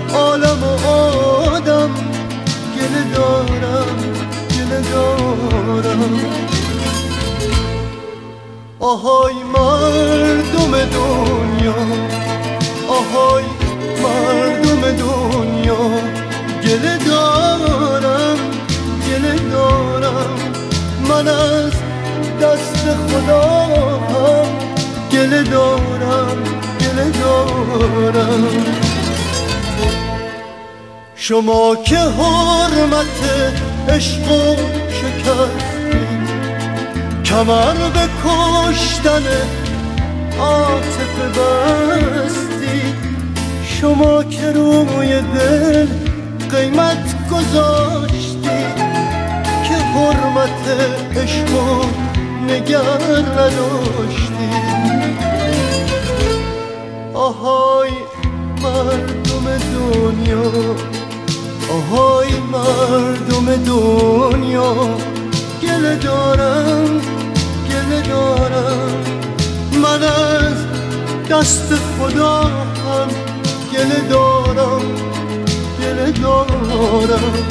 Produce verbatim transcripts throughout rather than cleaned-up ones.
عالم و آدم گله دارم گله دارم. آهای مردم دنیا، آهای مردم دنیا، گله دارم گله دارم. من از دست خدا هم گله دارم گله دارم. شما که حرمت عشق و شکستید، کمر به کشتن عاطفه بستید. شما که روی دل قیمت گذاشتید، که حرمت عشق و نگر نداشتید. آهای مردم دنیا، آهای مردم دنیا، گله دارم گله دارم. من از دست خدا هم گله دارم گله دارم.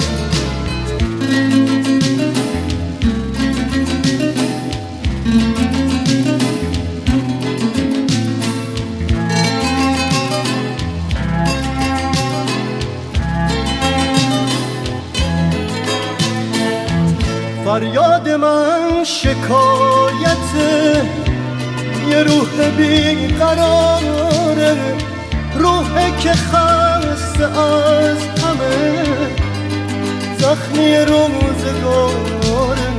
فریاد من شکایت یه روح بیقراره، روحی که خسته از همه زخمی روزگاره.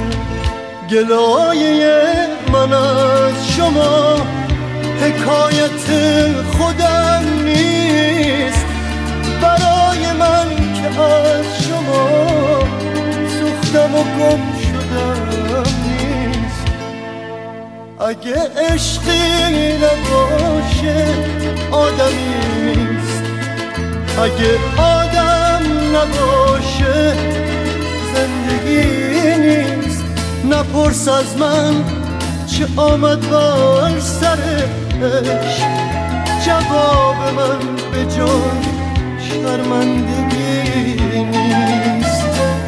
گلایه من از شما حکایت خودم نیست، برای من که از شما سوختم و گم شدم نیست. اگه عشقی نباشه آدمی نیست، اگه آدم نباشه زندگی نیست. نپرس از من چه آمد بر سرش، جواب من به جای شرمندگی نیست.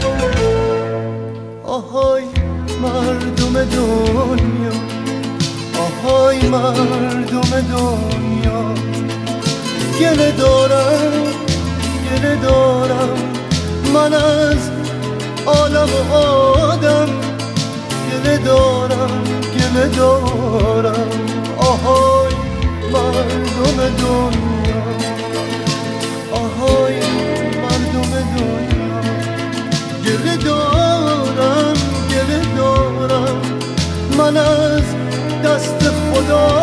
آهای مردم دنیا، آهای مردم دنیا، گله دارم گله دارم. من از عالم و آدم گله دارم گله دارم. آهای مردم دنیا، آهای مردم دنیا، گله دارم گله دارم. من از دست خدا